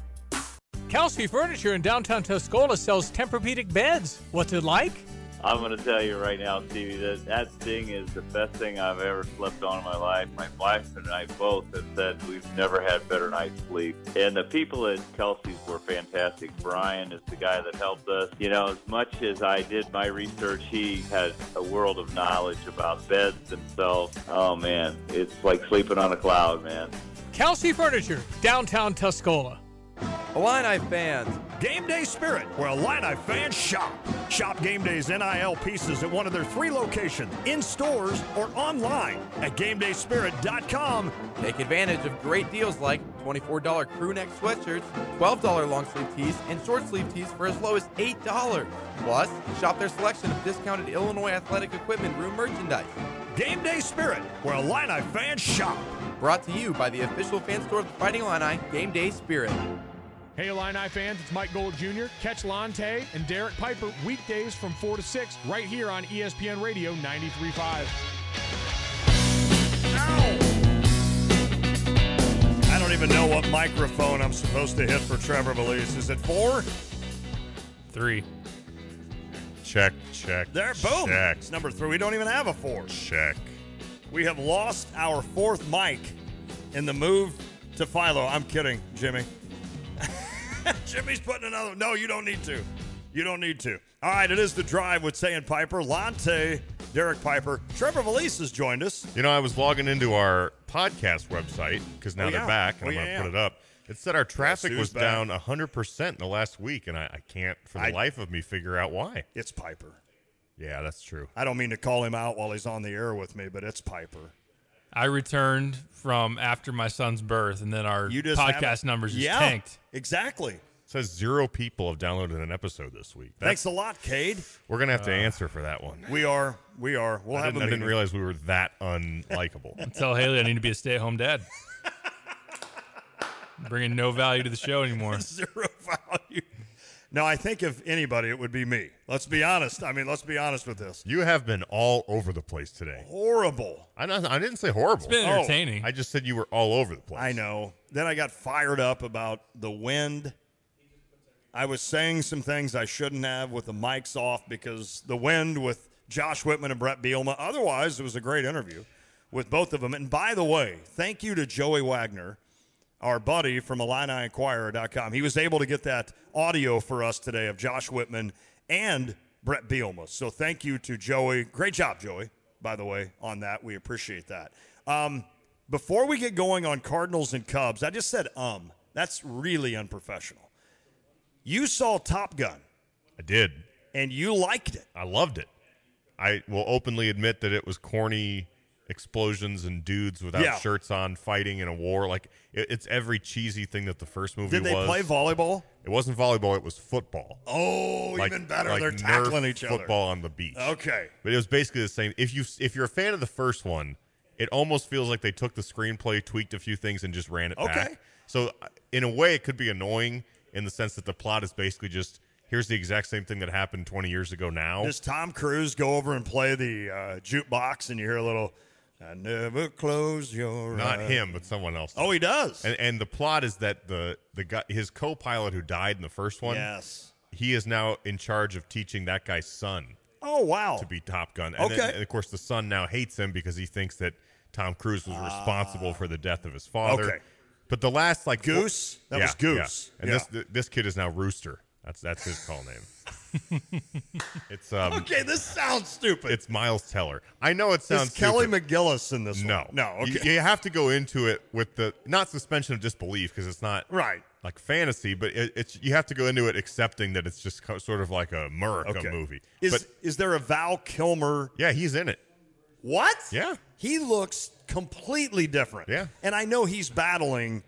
Kelsey Furniture in downtown Tuscola sells Tempur-Pedic beds. What's it like? I'm going to tell you right now, Stevie, that thing is the best thing I've ever slept on in my life. My wife and I both have said we've never had better night's sleep. And the people at Kelsey's were fantastic. Brian is the guy that helped us. You know, as much as I did my research, he had a world of knowledge about beds themselves. Oh, man, it's like sleeping on a cloud, man. Kelsey Furniture, downtown Tuscola. Illini fans, Game Day Spirit, where Illini fans shop. Shop Game Day's NIL pieces at one of their 3 locations, in stores or online at GameDaySpirit.com. Take advantage of great deals like $24 crew neck sweatshirts, $12 long sleeve tees, and short sleeve tees for as low as $8. Plus, shop their selection of discounted Illinois athletic equipment room merchandise. Game Day Spirit, where Illini fans shop. Brought to you by the official fan store of the Fighting Illini, Game Day Spirit. Hey Illini fans, it's Mike Gold Jr. Catch Lonte and Derek Piper weekdays from 4 to 6 right here on ESPN Radio 93.5. I don't even know what microphone I'm supposed to hit for Trevor Valise. Is it 4? 3. Check, check. Check. There, boom. Check. It's number 3. We don't even have a 4. Check. We have lost our 4th mic in the move to Philo. I'm kidding, Jimmy. Jimmy's putting another. No, you don't need to. You don't need to. All right, it is The Drive with Tay and Piper. Lante, Derek Piper. Trevor Valise has joined us. You know, I was logging into our podcast website because now they're back, and I'm going to put it up. It said our traffic was down 100% in the last week, and I can't, for the life of me, figure out why. It's Piper. Yeah, that's true. I don't mean to call him out while he's on the air with me, but it's Piper. I returned from after my son's birth, and then our podcast numbers just tanked. Exactly. It says 0 people have downloaded an episode this week. Thanks a lot, Cade. We're going to have to answer for that one. We are. We'll have a meeting. I didn't realize we were that unlikable. Tell Haley I need to be a stay-at-home dad. Bringing no value to the show anymore. 0 value. No, I think if anybody, it would be me. Let's be honest. I mean, let's be honest with this. You have been all over the place today. Horrible. I didn't say horrible. It's been entertaining. I just said you were all over the place. I know. Then I got fired up about the wind. I was saying some things I shouldn't have with the mics off because the wind with Josh Whitman and Brett Bielema. Otherwise, it was a great interview with both of them. And by the way, thank you to Joey Wagner, our buddy from IlliniInquirer.com. He was able to get that audio for us today of Josh Whitman and Brett Bielema. So thank you to Joey. Great job, Joey, by the way, on that. We appreciate that. Before we get going on Cardinals and Cubs, I just said That's really unprofessional. You saw Top Gun. I did. And you liked it. I loved it. I will openly admit that it was corny explosions and dudes without shirts on fighting in a war. Like, it's every cheesy thing that the first movie was. Did they play volleyball? It wasn't volleyball. It was football. Oh, like, even better. Like they're tackling each other. Football on the beach. Okay. But it was basically the same. If you're a fan of the first one, it almost feels like they took the screenplay, tweaked a few things, and just ran it back. So in a way, it could be annoying in the sense that the plot is basically just, here's the exact same thing that happened 20 years ago now. Does Tom Cruise go over and play the jukebox and you hear a little, I never close your eyes? Not him, but someone else. Oh, he does. And the plot is that the guy, his co-pilot who died in the first one, he is now in charge of teaching that guy's son. Oh, wow. To be Top Gun. And then, and of course, the son now hates him because he thinks that Tom Cruise was responsible for the death of his father. Okay. But the last, like... Goose? That was Goose. Yeah. And this kid is now Rooster. That's his call name. It's okay, this sounds stupid. It's Miles Teller. I know it sounds stupid. Kelly McGillis in this one? No. Okay. You have to go into it with the, not suspension of disbelief, because it's not like fantasy, but it's you have to go into it accepting that it's just sort of like a America movie. Is there a Val Kilmer? Yeah, he's in it. What? Yeah. He looks completely different. Yeah. And I know he's battling.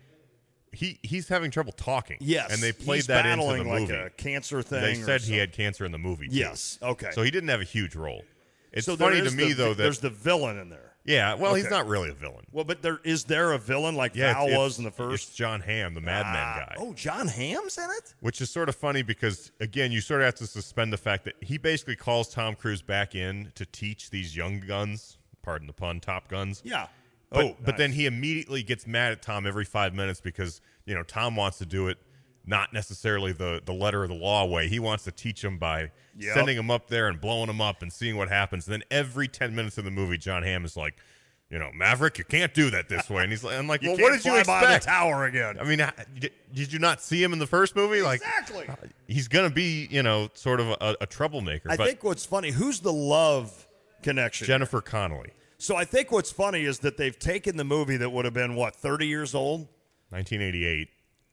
He's having trouble talking. Yes. And they played that into the movie. Like a cancer thing. They said he had cancer in the movie, too. Yes. Okay. So he didn't have a huge role. It's so funny to me, though, that there's the villain in there. Yeah, well, he's not really a villain. Well, but is there a villain like Val was in the first? It's John Hamm, the Madman guy. Oh, John Hamm's in it? Which is sort of funny because, again, you sort of have to suspend the fact that he basically calls Tom Cruise back in to teach these young guns, pardon the pun, Top Guns. Yeah. But then he immediately gets mad at Tom every 5 minutes because, Tom wants to do it not necessarily the letter of the law way. He wants to teach him by sending him up there and blowing him up and seeing what happens. And then every 10 minutes of the movie, John Hamm is like, Maverick, you can't do that this way. And I'm like, well, what did you expect? By the tower again. I mean, did you not see him in the first movie? Exactly. Like, he's going to be, sort of a troublemaker. I think what's funny, who's the love connection? Jennifer Connelly. So I think what's funny is that they've taken the movie that would have been, 30 years old? 1988.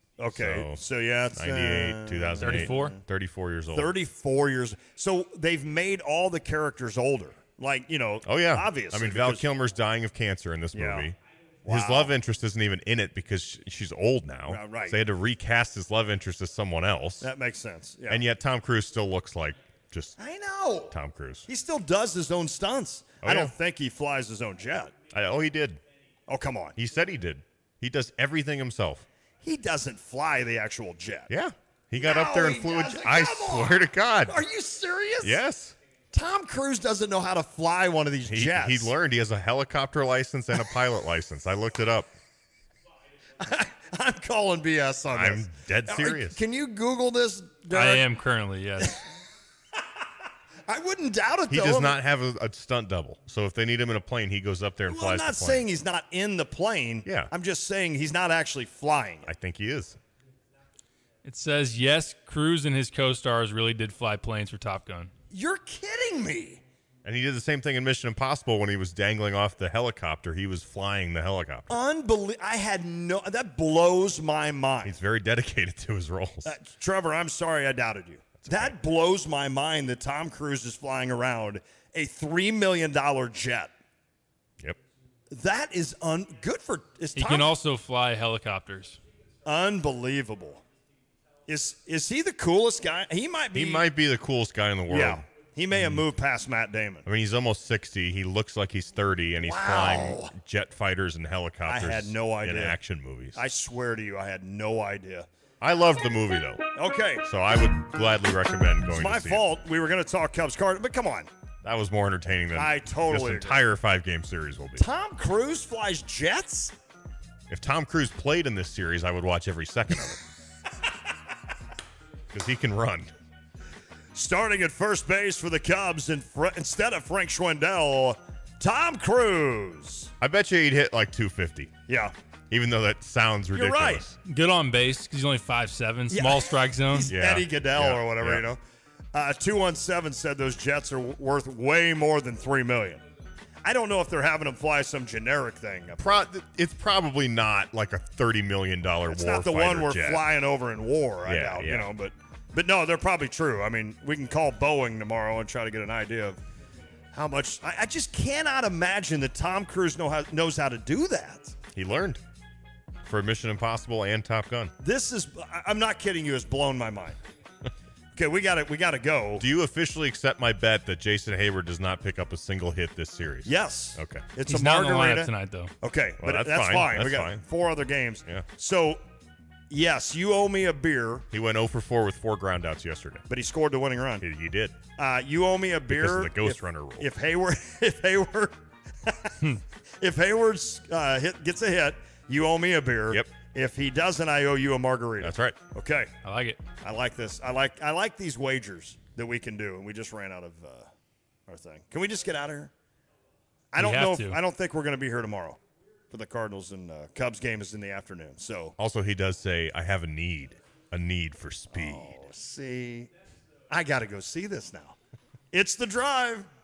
Okay. So it's 98, 2008. 34 years old. 34 years. So they've made all the characters older. Like, Oh, yeah. Obviously. I mean, Val Kilmer's dying of cancer in this movie. Wow. His love interest isn't even in it because she's old now. Right. So they had to recast his love interest as someone else. That makes sense. Yeah. And yet Tom Cruise still looks like just I know. Tom Cruise. He still does his own stunts. I don't think he flies his own jet. He did. Oh, come on. He said he did. He does everything himself. He doesn't fly the actual jet. Yeah. He got up there and flew I swear to God. Are you serious? Yes. Tom Cruise doesn't know how to fly one of these jets. He learned. He has a helicopter license and a pilot license. I looked it up. I'm calling BS on this. I'm dead serious. Can you Google this, Derek? I am currently, yes. I wouldn't doubt it, He though. does not have a stunt double. So if they need him in a plane, he goes up there and Well, flies I'm not the plane. saying he's not in the plane. Yeah. I'm just saying he's not actually flying. I think he is. It says, yes, Cruise and his co-stars really did fly planes for Top Gun. You're kidding me. And he did the same thing in Mission Impossible when he was dangling off the helicopter. He was flying the helicopter. Unbelievable. That blows my mind. He's very dedicated to his roles. Trevor, I'm sorry I doubted you. That blows my mind that Tom Cruise is flying around a $3 million jet. Yep. That is good for... He can also fly helicopters. Unbelievable. Is he the coolest guy? He might be. He might be the coolest guy in the world. Yeah. He may have moved past Matt Damon. I mean, he's almost 60. He looks like he's 30, and he's flying jet fighters and helicopters. I had no idea. In action movies. I swear to you, I had no idea. I loved the movie, though. Okay. So I would gladly recommend going It's my to see fault. We were going to talk Cubs Cardinals, but come on. That was more entertaining than I totally this entire 5-game series will be. Tom Cruise flies jets? If Tom Cruise played in this series, I would watch every second of it. Because he can run. Starting at first base for the Cubs instead of Frank Schwindel, Tom Cruise. I bet you he'd hit like 250. Yeah. Even though that sounds ridiculous. You're right. Good on base because he's only 5'7", small strike zone. He's Eddie Goodell or whatever, you know. 217 said those jets are worth way more than $3 million. I don't know if they're having him fly some generic thing. It's probably not like a $30 million war It's not the one we're jet. flying over in war, I doubt, you know, but no, they're probably true. I mean, we can call Boeing tomorrow and try to get an idea of how much. I just cannot imagine that Tom Cruise knows how to do that. He learned for Mission Impossible and Top Gun. I'm not kidding you, it's blown my mind. Okay, we got to go. Do you officially accept my bet that Jason Hayward does not pick up a single hit this series? Yes. Okay. It's He's a not in margarita the lineup tonight, though. Okay, Well, but that's that's fine. we That's got fine. 4 other games. Yeah. So, yes, you owe me a beer. He went 0 for 4 with 4 groundouts yesterday. But he scored the winning run. He did. You owe me a beer Because of the Ghost Runner rule. If Hayward gets a hit, you owe me a beer. Yep. If he doesn't, I owe you a margarita. That's right. Okay. I like it. I like this. I like these wagers that we can do, and we just ran out of our thing. Can we just get out of here? I don't think we're going to be here tomorrow for the Cardinals and Cubs game is in the afternoon. So Also, he does say, I have a need for speed. see, I got to go see this now. It's The Drive.